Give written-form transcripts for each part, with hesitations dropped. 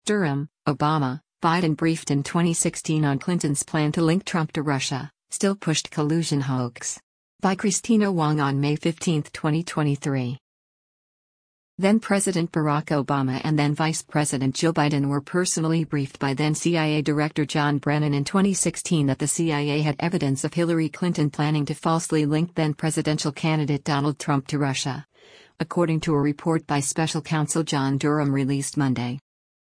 Durham, Obama, Biden briefed in 2016 on Clinton's plan to link Trump to Russia, still pushed collusion hoax. By Christina Wong on May 15, 2023. Then President Barack Obama and then Vice President Joe Biden were personally briefed by then CIA Director John Brennan in 2016 that the CIA had evidence of Hillary Clinton planning to falsely link then presidential candidate Donald Trump to Russia, according to a report by Special Counsel John Durham released Monday.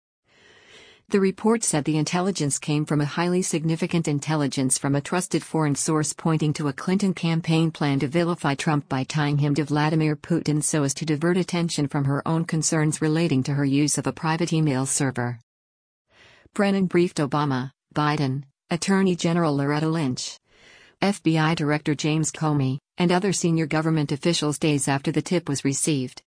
The report said the intelligence came from a highly significant intelligence from a trusted foreign source pointing to a Clinton campaign plan to vilify Trump by tying him to Vladimir Putin so as to divert attention from her own concerns relating to her use of a private email server. Brennan briefed Obama, Biden, Attorney General Loretta Lynch, FBI Director James Comey, and other senior government officials days after the tip was received.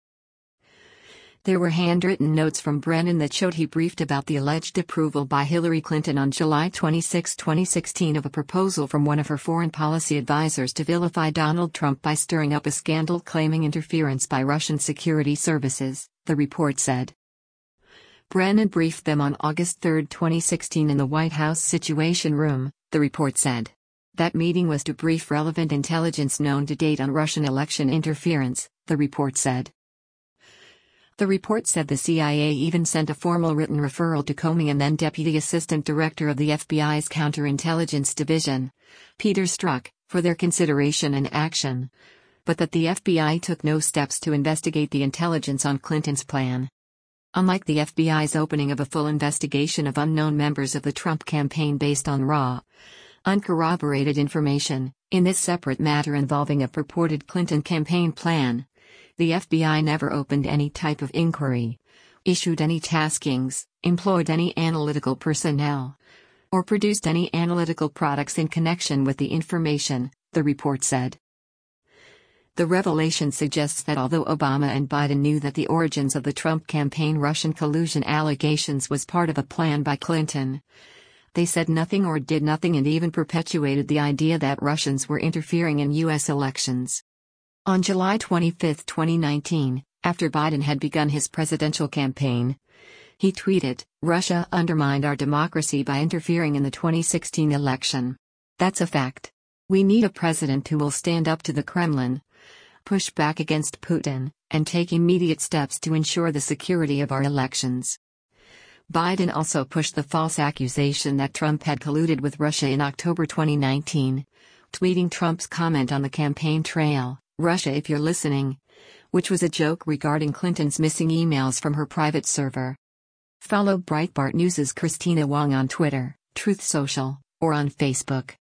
There were handwritten notes from Brennan that showed he briefed about the alleged approval by Hillary Clinton on July 26, 2016 of a proposal from one of her foreign policy advisors to vilify Donald Trump by stirring up a scandal claiming interference by Russian security services, the report said. Brennan briefed them on August 3, 2016 in the White House Situation Room, the report said. That meeting was to brief relevant intelligence known to date on Russian election interference, the report said. The report said the CIA even sent a formal written referral to Comey and then Deputy Assistant Director of the FBI's Counterintelligence Division, Peter Strzok, for their consideration and action, but that the FBI took no steps to investigate the intelligence on Clinton's plan. Unlike the FBI's opening of a full investigation of unknown members of the Trump campaign based on raw, uncorroborated information, in this separate matter involving a purported Clinton campaign plan, the FBI never opened any type of inquiry, issued any taskings, employed any analytical personnel, or produced any analytical products in connection with the information, the report said. The revelation suggests that although Obama and Biden knew that the origins of the Trump campaign Russian collusion allegations was part of a plan by Clinton, they said nothing or did nothing and even perpetuated the idea that Russians were interfering in U.S. elections. On July 25, 2019, after Biden had begun his presidential campaign, he tweeted, "Russia undermined our democracy by interfering in the 2016 election. That's a fact. We need a president who will stand up to the Kremlin, push back against Putin, and take immediate steps to ensure the security of our elections." Biden also pushed the false accusation that Trump had colluded with Russia in October 2019, tweeting Trump's comment on the campaign trail, "Russia if you're listening," which was a joke regarding Clinton's missing emails from her private server. Follow Breitbart News' Christina Wong on Twitter, Truth Social, or on Facebook.